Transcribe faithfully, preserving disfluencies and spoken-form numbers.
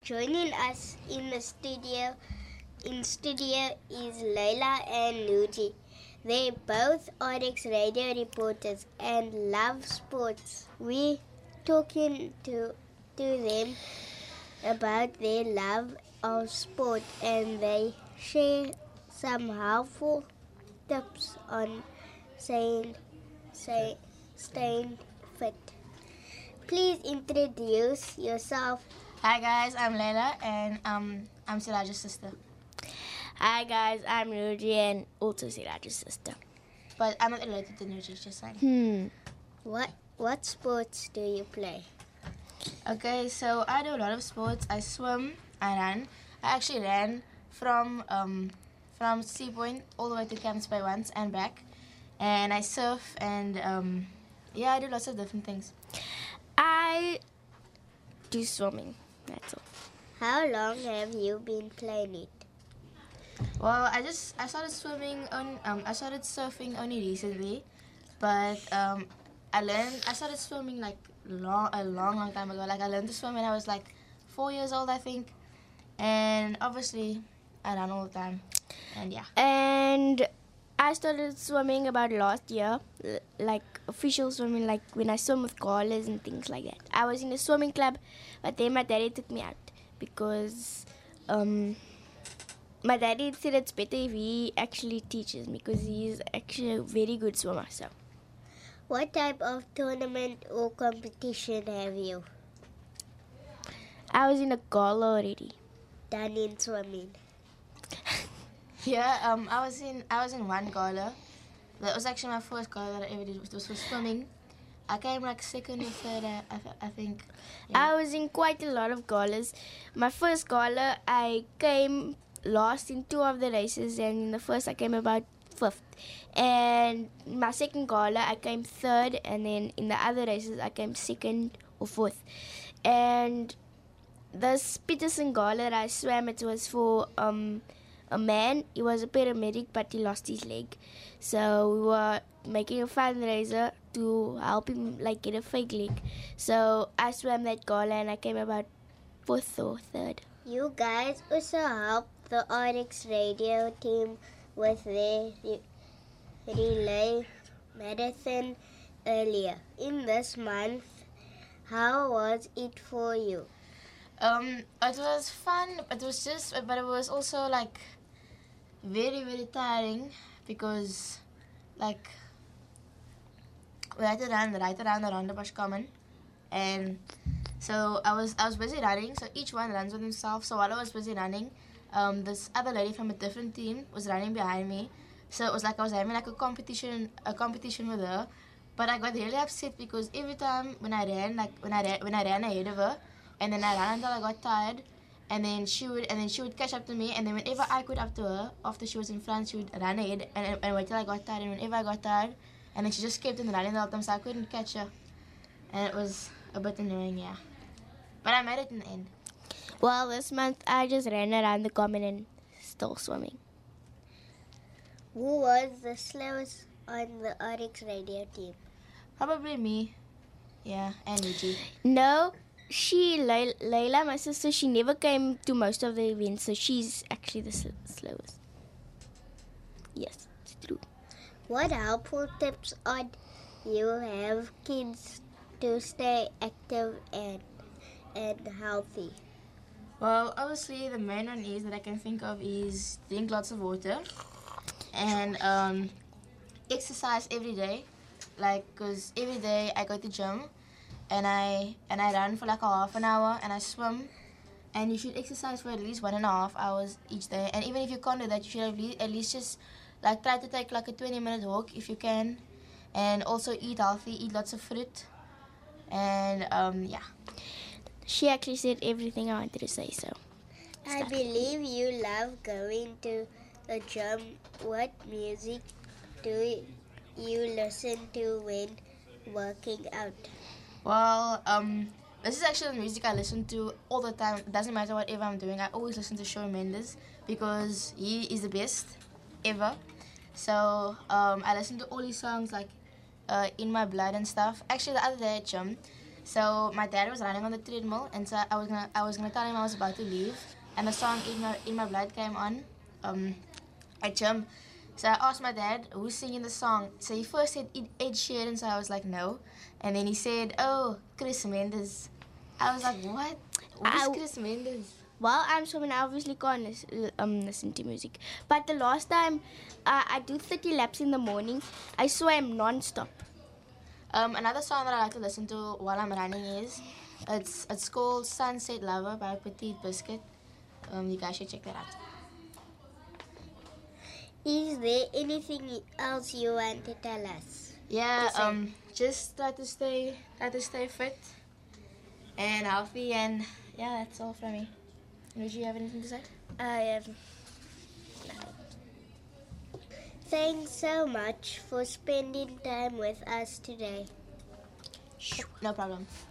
Joining us in the studio in studio is Layla and Nuji. They both R X radio reporters and love sports. We talking to to them about their love of sport, and they share some helpful tips on saying, say, staying fit. Please introduce yourself. Hi guys, I'm Layla and um, I'm Siraj's sister. Hi guys, I'm Nuji and also Siraj's sister. But I'm not related to Nuji, just saying. Hmm. What what sports do you play? Okay, so I do a lot of sports. I swim, I run. I actually ran from um, from Sea Point all the way to Camps Bay once and back. And I surf and um, yeah, I do lots of different things. I do swimming, that's all. How long have you been playing it? Well, I just I started swimming on um I started surfing only recently, but um I learned I started swimming like long a long long time ago. Like I learned to swim when I was like four years old, I think, and obviously I run all the time, and yeah. And I started swimming about last year, l- like official swimming, like when I swim with goalers and things like that. I was in a swimming club, but then my daddy took me out because um. My daddy said it's better if he actually teaches me because he's actually a very good swimmer. So, What type of tournament or competition have you I was in a gala already. done in swimming? Yeah, um, I was in I was in one gala. That was actually my first gala that I ever did. It was for swimming. I came like second or third, I, I, th- I think. Yeah. I was in quite a lot of galas. My first gala, I came last in two of the races, and in the first, I came about fifth. And my second gala, I came third, and then in the other races, I came second or fourth. And this Peterson gala that I swam, it was for um, a man. He was a paramedic, but he lost his leg. So we were making a fundraiser to help him like get a fake leg. So I swam that gala and I came about fourth or third. You guys also helped the R X radio team with their re- relay marathon earlier in this month. How was it for you? Um, it was fun. It was just, but it was also like very, very tiring because, like, we had to run right around the Rondebosch Common, and so I was I was busy running. So each one runs with himself. So while I was busy running, um, this other lady from a different team was running behind me. So it was like I was having like a competition, a competition with her. But I got really upset because every time when I ran, like when I ran, when I ran ahead of her, and then I ran until I got tired, and then she would and then she would catch up to me, and then whenever I got up to her after she was in front, she would run ahead and, and, and wait till I got tired, and whenever I got tired, and then she just kept on running the whole time, so I couldn't catch her, and it was a bit annoying, yeah. But I made it in the end. Well, this month I just ran around the common and still swimming. Who was the slowest on the R X radio team? Probably me, yeah, and Luigi. No, she, Lay- Layla, my sister, she never came to most of the events, so she's actually the sl- slowest. Yes, it's true. What helpful tips on you have kids to stay active and and healthy? Well, obviously the main one is that I can think of is drink lots of water and um, exercise every day. Like, cause every day I go to gym and I and I run for like a half an hour and I swim. And you should exercise for at least one and a half hours each day. And even if you can't do that, you should at least, at least just like try to take like a twenty minute walk if you can. And also eat healthy, eat lots of fruit. And um, yeah. She actually said everything I wanted to say, so. I believe you love going to the gym. What music do you listen to when working out? Well, um, this is actually the music I listen to all the time. It doesn't matter whatever I'm doing. I always listen to Shawn Mendes because he is the best ever. So um, I listen to all his songs like uh, In My Blood and stuff. Actually, the other day at gym, So my dad was running on the treadmill, and so I was gonna I was gonna tell him I was about to leave, and the song "In My In My Blood" came on. Um, I jumped. So I asked my dad who's singing the song. So he first said Ed Ed Sheeran, so I was like no, and then he said, "Oh, Chris Mendes." I was like, "What? Who's I- Chris Mendes?" While I'm swimming, I obviously can't lis- um, listen to music. But the last time uh, I do thirty laps in the morning, I swam non-stop. Um, another song that I like to listen to while I'm running is it's it's called "Sunset Lover" by Petite Biscuit. Um, you guys should check that out. Is there anything else you want to tell us? Yeah, Yes, sir. um, just try to stay, try to stay fit and healthy, and yeah, that's all from me. Would you have anything to say? I have no. Thanks so much for spending time with us today. No problem.